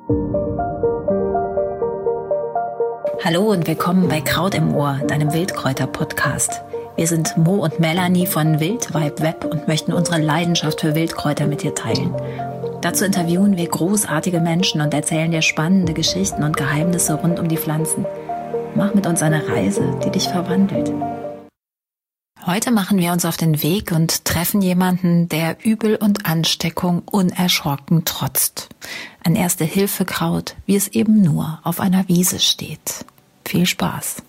Hallo und willkommen bei Kraut im Ohr, deinem Wildkräuter-Podcast. Wir sind Mo und Melanie von Wildvibe Web und möchten unsere Leidenschaft für Wildkräuter mit dir teilen. Dazu interviewen wir großartige Menschen und erzählen dir spannende Geschichten und Geheimnisse rund um die Pflanzen. Mach mit uns eine Reise, die dich verwandelt. Heute machen wir uns auf den Weg und treffen jemanden, der Übel und Ansteckung unerschrocken trotzt. Ein Erste-Hilfe-Kraut, wie es eben nur auf einer Wiese steht. Viel Spaß.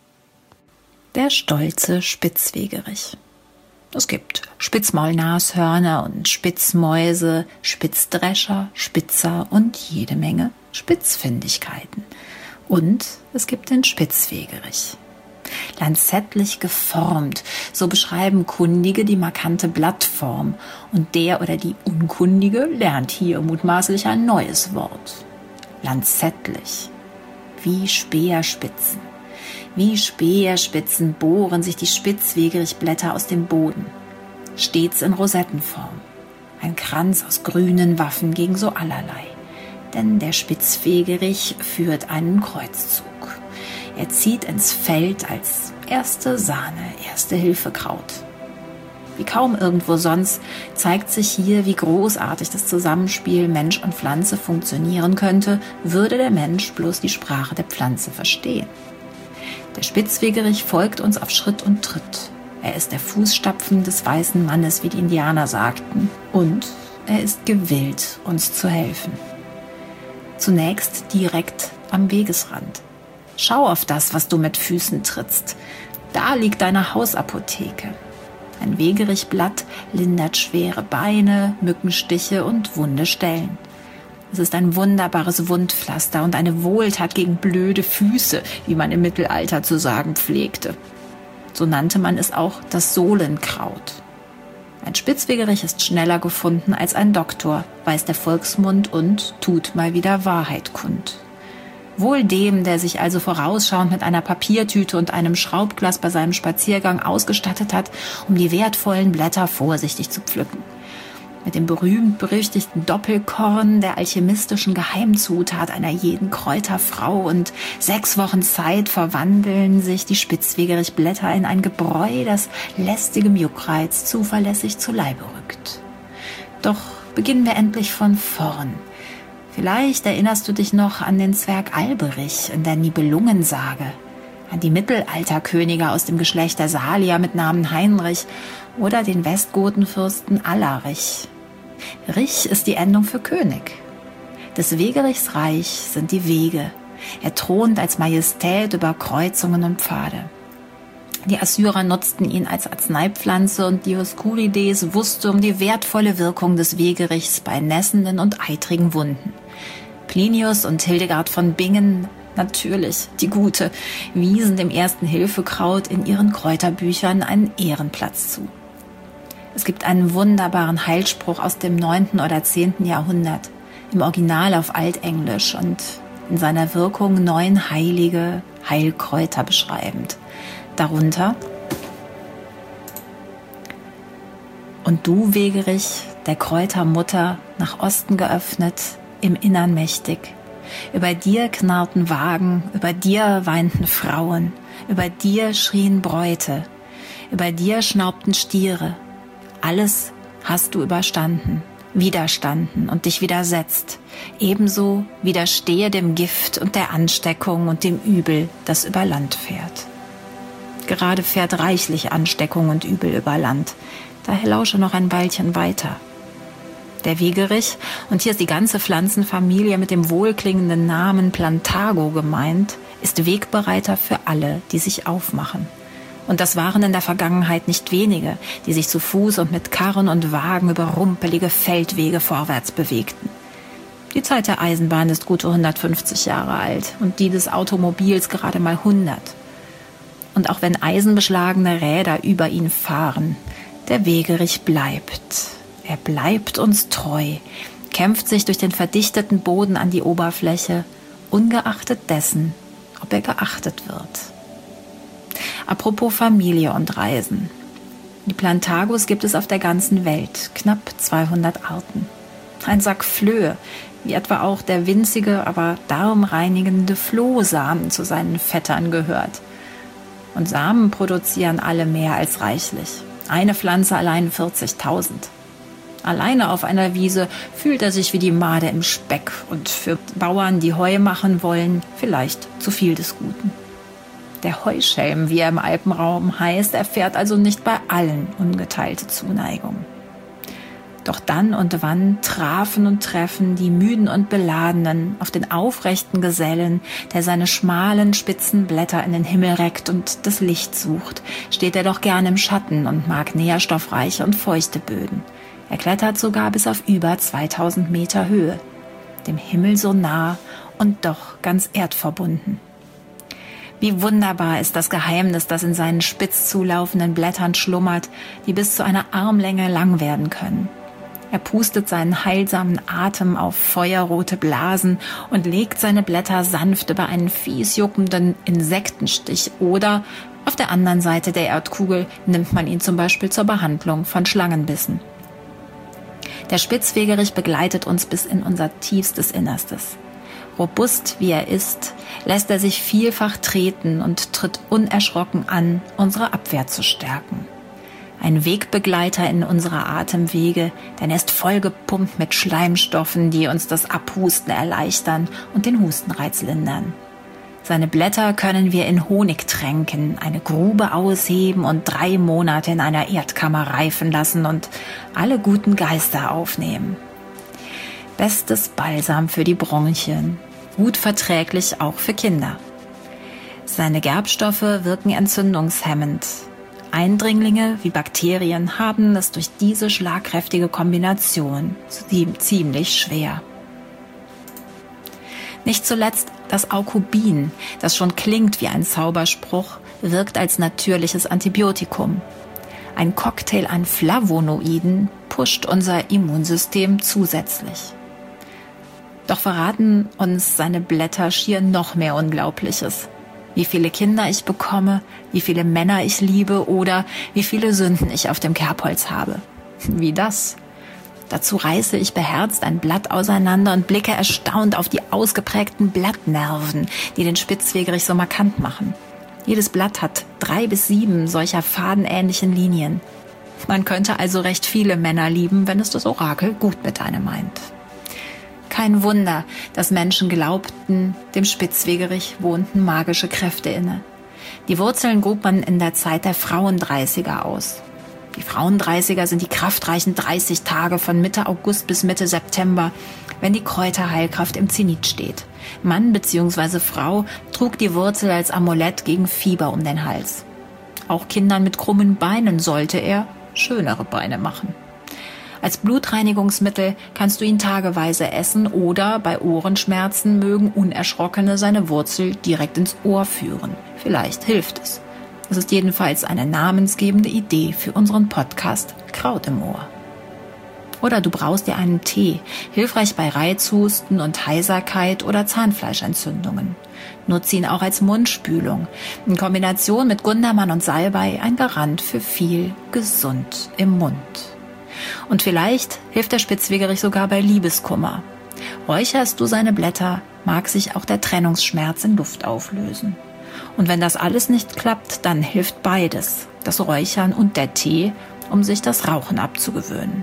Der stolze Spitzwegerich. Es gibt Spitzmaulnashörner und Spitzmäuse, Spitzdrescher, Spitzer und jede Menge Spitzfindigkeiten. Und es gibt den Spitzwegerich. Lanzettlich geformt, so beschreiben Kundige die markante Blattform. Und der oder die Unkundige lernt hier mutmaßlich ein neues Wort. Lanzettlich. Wie Speerspitzen. Wie Speerspitzen bohren sich die Spitzwegerichblätter aus dem Boden. Stets in Rosettenform. Ein Kranz aus grünen Waffen gegen so allerlei. Denn der Spitzwegerich führt einen Kreuzzug. Er zieht ins Feld als erste Sahne, Erste-Hilfe-Kraut. Wie kaum irgendwo sonst zeigt sich hier, wie großartig das Zusammenspiel Mensch und Pflanze funktionieren könnte, würde der Mensch bloß die Sprache der Pflanze verstehen. Der Spitzwegerich folgt uns auf Schritt und Tritt. Er ist der Fußstapfen des weißen Mannes, wie die Indianer sagten. Und er ist gewillt, uns zu helfen. Zunächst direkt am Wegesrand. Schau auf das, was du mit Füßen trittst. Da liegt deine Hausapotheke. Ein Wegerichblatt lindert schwere Beine, Mückenstiche und wunde Stellen. Es ist ein wunderbares Wundpflaster und eine Wohltat gegen blöde Füße, wie man im Mittelalter zu sagen pflegte. So nannte man es auch das Sohlenkraut. Ein Spitzwegerich ist schneller gefunden als ein Doktor, weiß der Volksmund und tut mal wieder Wahrheit kund. Wohl dem, der sich also vorausschauend mit einer Papiertüte und einem Schraubglas bei seinem Spaziergang ausgestattet hat, um die wertvollen Blätter vorsichtig zu pflücken. Mit dem berühmt-berüchtigten Doppelkorn, der alchemistischen Geheimzutat einer jeden Kräuterfrau, und 6 Wochen Zeit verwandeln sich die Spitzwegerichblätter in ein Gebräu, das lästigem Juckreiz zuverlässig zu Leibe rückt. Doch beginnen wir endlich von vorn. Vielleicht erinnerst du dich noch an den Zwerg Alberich in der Nibelungensage, an die Mittelalterkönige aus dem Geschlecht der Salier mit Namen Heinrich oder den Westgotenfürsten Allarich. Rich ist die Endung für König. Des Wegerichs Reich sind die Wege. Er thront als Majestät über Kreuzungen und Pfade. Die Assyrer nutzten ihn als Arzneipflanze und Dioskurides wusste um die wertvolle Wirkung des Wegerichs bei nässenden und eitrigen Wunden. Plinius und Hildegard von Bingen, natürlich die Gute, wiesen dem Ersten-Hilfe-Kraut in ihren Kräuterbüchern einen Ehrenplatz zu. Es gibt einen wunderbaren Heilspruch aus dem 9. oder 10. Jahrhundert, im Original auf Altenglisch und in seiner Wirkung 9 heilige Heilkräuter beschreibend. Darunter: Und du, Wegerich, der Kräutermutter, nach Osten geöffnet, im Innern mächtig. Über dir knarrten Wagen, über dir weinten Frauen, über dir schrien Bräute, über dir schnaubten Stiere. Alles hast du überstanden, widerstanden und dich widersetzt. Ebenso widerstehe dem Gift und der Ansteckung und dem Übel, das über Land fährt. Gerade fährt reichlich Ansteckung und Übel über Land. Daher lausche noch ein Weilchen weiter. Der Wegerich, und hier ist die ganze Pflanzenfamilie mit dem wohlklingenden Namen Plantago gemeint, ist Wegbereiter für alle, die sich aufmachen. Und das waren in der Vergangenheit nicht wenige, die sich zu Fuß und mit Karren und Wagen über rumpelige Feldwege vorwärts bewegten. Die Zeit der Eisenbahn ist gute 150 Jahre alt und die des Automobils gerade mal 100. Und auch wenn eisenbeschlagene Räder über ihn fahren, der Wegerich bleibt. Er bleibt uns treu, kämpft sich durch den verdichteten Boden an die Oberfläche, ungeachtet dessen, ob er geachtet wird. Apropos Familie und Reisen. Die Plantagos gibt es auf der ganzen Welt, knapp 200 Arten. ein Sack Flöhe, wie etwa auch der winzige, aber darmreinigende Flohsamen zu seinen Vettern gehört. Und Samen produzieren alle mehr als reichlich. Eine Pflanze allein 40.000. Alleine auf einer Wiese fühlt er sich wie die Made im Speck und für Bauern, die Heu machen wollen, vielleicht zu viel des Guten. Der Heuschelm, wie er im Alpenraum heißt, erfährt also nicht bei allen ungeteilte Zuneigung. Doch dann und wann trafen und treffen die Müden und Beladenen auf den aufrechten Gesellen, der seine schmalen, spitzen Blätter in den Himmel reckt und das Licht sucht, steht er doch gern im Schatten und mag nährstoffreiche und feuchte Böden. Er klettert sogar bis auf über 2000 Meter Höhe, dem Himmel so nah und doch ganz erdverbunden. Wie wunderbar ist das Geheimnis, das in seinen spitz zulaufenden Blättern schlummert, die bis zu einer Armlänge lang werden können. Er pustet seinen heilsamen Atem auf feuerrote Blasen und legt seine Blätter sanft über einen fies juckenden Insektenstich oder auf der anderen Seite der Erdkugel nimmt man ihn zum Beispiel zur Behandlung von Schlangenbissen. Der Spitzwegerich begleitet uns bis in unser tiefstes Innerstes. Robust wie er ist, lässt er sich vielfach treten und tritt unerschrocken an, unsere Abwehr zu stärken. Ein Wegbegleiter in unserer Atemwege, denn er ist vollgepumpt mit Schleimstoffen, die uns das Abhusten erleichtern und den Hustenreiz lindern. Seine Blätter können wir in Honig tränken, eine Grube ausheben und 3 Monate in einer Erdkammer reifen lassen und alle guten Geister aufnehmen. Bestes Balsam für die Bronchien, gut verträglich auch für Kinder. Seine Gerbstoffe wirken entzündungshemmend. Eindringlinge wie Bakterien haben es durch diese schlagkräftige Kombination ziemlich schwer. Nicht zuletzt das Aukubin, das schon klingt wie ein Zauberspruch, wirkt als natürliches Antibiotikum. Ein Cocktail an Flavonoiden pusht unser Immunsystem zusätzlich. Doch verraten uns seine Blätter schier noch mehr Unglaubliches. Wie viele Kinder ich bekomme, wie viele Männer ich liebe oder wie viele Sünden ich auf dem Kerbholz habe. Wie das? Dazu reiße ich beherzt ein Blatt auseinander und blicke erstaunt auf die ausgeprägten Blattnerven, die den Spitzwegerich so markant machen. Jedes Blatt hat 3 bis 7 solcher fadenähnlichen Linien. Man könnte also recht viele Männer lieben, wenn es das Orakel gut mit einem meint. Kein Wunder, dass Menschen glaubten, dem Spitzwegerich wohnten magische Kräfte inne. Die Wurzeln grub man in der Zeit der Frauendreißiger aus. Die Frauendreißiger sind die kraftreichen 30 Tage von Mitte August bis Mitte September, wenn die Kräuterheilkraft im Zenit steht. Mann bzw. Frau trug die Wurzel als Amulett gegen Fieber um den Hals. Auch Kindern mit krummen Beinen sollte er schönere Beine machen. Als Blutreinigungsmittel kannst du ihn tageweise essen oder bei Ohrenschmerzen mögen Unerschrockene seine Wurzel direkt ins Ohr führen. Vielleicht hilft es. Es ist jedenfalls eine namensgebende Idee für unseren Podcast Kraut im Ohr. Oder du brauchst dir einen Tee, hilfreich bei Reizhusten und Heiserkeit oder Zahnfleischentzündungen. Nutze ihn auch als Mundspülung. In Kombination mit Gundermann und Salbei ein Garant für viel gesund im Mund. Und vielleicht hilft der Spitzwegerich sogar bei Liebeskummer. Räucherst du seine Blätter, mag sich auch der Trennungsschmerz in Luft auflösen. Und wenn das alles nicht klappt, dann hilft beides, das Räuchern und der Tee, um sich das Rauchen abzugewöhnen.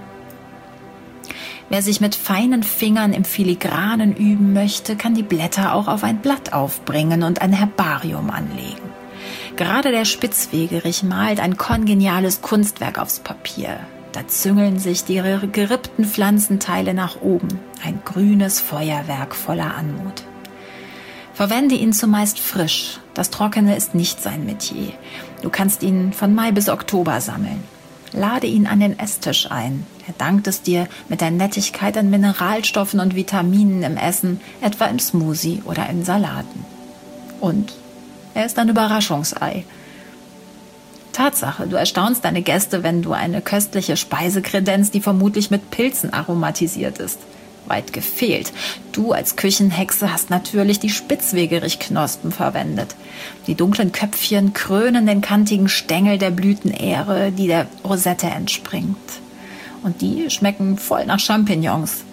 Wer sich mit feinen Fingern im Filigranen üben möchte, kann die Blätter auch auf ein Blatt aufbringen und ein Herbarium anlegen. Gerade der Spitzwegerich malt ein kongeniales Kunstwerk aufs Papier. Da züngeln sich die gerippten Pflanzenteile nach oben. Ein grünes Feuerwerk voller Anmut. Verwende ihn zumeist frisch. Das Trockene ist nicht sein Metier. Du kannst ihn von Mai bis Oktober sammeln. Lade ihn an den Esstisch ein. Er dankt es dir mit der Nettigkeit an Mineralstoffen und Vitaminen im Essen, etwa im Smoothie oder in Salaten. Und er ist ein Überraschungsei. Tatsache, du erstaunst deine Gäste, wenn du eine köstliche Speise kredenzt, die vermutlich mit Pilzen aromatisiert ist. Weit gefehlt. Du als Küchenhexe hast natürlich die Spitzwegerich-Knospen verwendet. Die dunklen Köpfchen krönen den kantigen Stängel der Blütenähre, die der Rosette entspringt. Und die schmecken voll nach Champignons.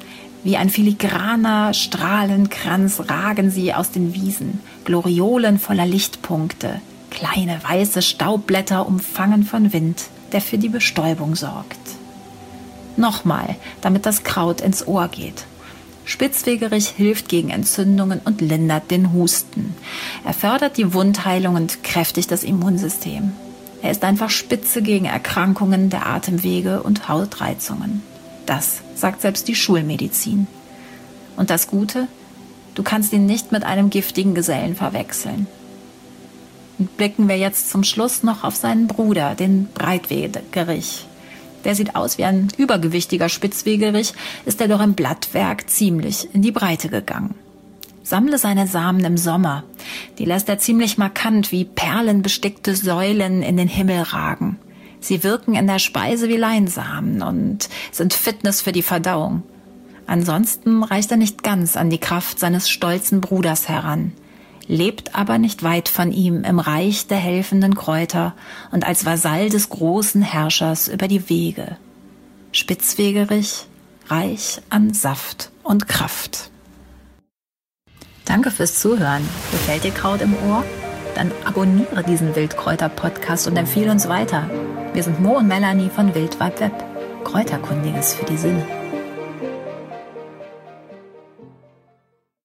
Wie ein filigraner Strahlenkranz ragen sie aus den Wiesen, Gloriolen voller Lichtpunkte, kleine weiße Staubblätter umfangen von Wind, der für die Bestäubung sorgt. Nochmal, damit das Kraut ins Ohr geht. Spitzwegerich hilft gegen Entzündungen und lindert den Husten. Er fördert die Wundheilung und kräftigt das Immunsystem. Er ist einfach spitze gegen Erkrankungen der Atemwege und Hautreizungen. Das sagt selbst die Schulmedizin. Und das Gute? Du kannst ihn nicht mit einem giftigen Gesellen verwechseln. Und blicken wir jetzt zum Schluss noch auf seinen Bruder, den Breitwegerich. Der sieht aus wie ein übergewichtiger Spitzwegerich, ist er doch im Blattwerk ziemlich in die Breite gegangen. Sammle seine Samen im Sommer. Die lässt er ziemlich markant wie perlenbestickte Säulen in den Himmel ragen. Sie wirken in der Speise wie Leinsamen und sind Fitness für die Verdauung. Ansonsten reicht er nicht ganz an die Kraft seines stolzen Bruders heran, lebt aber nicht weit von ihm im Reich der helfenden Kräuter und als Vasall des großen Herrschers über die Wege. Spitzwegerich, reich an Saft und Kraft. Danke fürs Zuhören. Gefällt dir Kraut im Ohr? Dann abonniere diesen Wildkräuter-Podcast und empfehle uns weiter. Wir sind Mo und Melanie von Wildvibe Web. Kräuterkundiges für die Sinne.